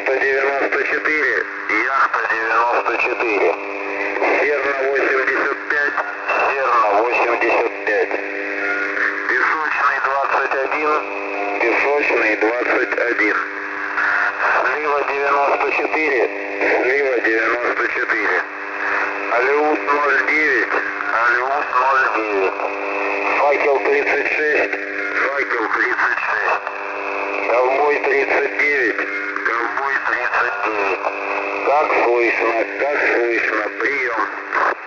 Яхта 94. Яхта 94. Серна 85. Серна 85. Песочный 21. Песочный 21. Слива 94. Слива 94. Алеут 09. Алеут 09. Факел 36. Факел 36. Ковбой 39. Ковбой 39. Как слышно, прием.